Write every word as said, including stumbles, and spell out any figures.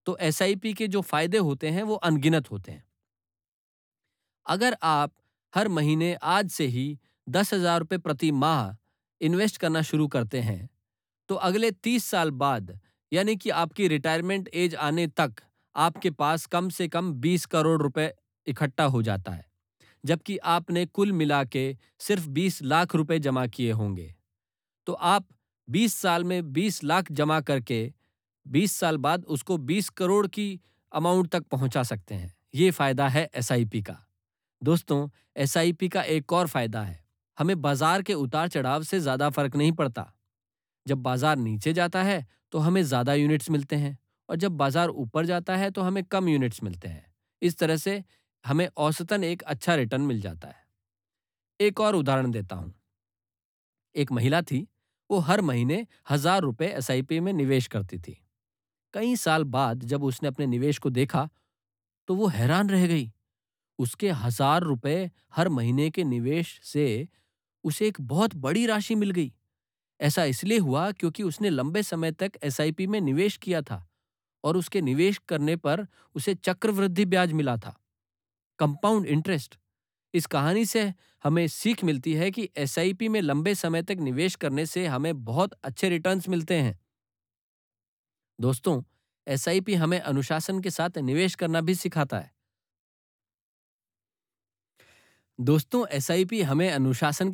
तो एसआईपी के जो फायदे होते हैं वो अनगिनत होते हैं। अगर आप हर महीने आज से ही दस हजार रुपये प्रति माह इन्वेस्ट करना शुरू करते हैं, तो अगले तीस साल बाद यानी कि आपकी रिटायरमेंट एज आने तक आपके पास कम से कम बीस करोड़ रुपए इकट्ठा हो जाता है, जबकि आपने कुल मिला के सिर्फ बीस लाख रुपए जमा किए होंगे। तो आप बीस साल में बीस लाख जमा करके बीस साल बाद उसको बीस करोड़ की अमाउंट तक पहुंचा सकते हैं। ये फायदा है एसआईपी का। दोस्तों, एसआईपी का एक और फायदा है, हमें बाजार के उतार चढ़ाव से ज्यादा फर्क नहीं पड़ता। जब बाजार नीचे जाता है तो हमें ज्यादा यूनिट्स मिलते हैं और जब बाजार ऊपर जाता है तो हमें कम यूनिट्स मिलते हैं। इस तरह से हमें औसतन एक अच्छा रिटर्न मिल जाता है। एक और उदाहरण देता हूं। एक महिला थी, वो हर महीने हजार रुपए एसआईपी में निवेश करती थी। कई साल बाद जब उसने अपने निवेश को देखा तो वो हैरान रह गई। उसके हजार रुपए हर महीने के निवेश से उसे एक बहुत बड़ी राशि मिल गई। ऐसा इसलिए हुआ क्योंकि उसने लंबे समय तक एसआईपी में निवेश किया था और उसके निवेश करने पर उसे चक्रवृद्धि ब्याज मिला था, कंपाउंड इंटरेस्ट। इस कहानी से हमें सीख मिलती है कि एसआईपी में लंबे समय तक निवेश करने से हमें बहुत अच्छे रिटर्न्स मिलते हैं। दोस्तों, एसआईपी हमें अनुशासन के साथ निवेश करना भी सिखाता है। दोस्तों, एसआईपी हमें अनुशासन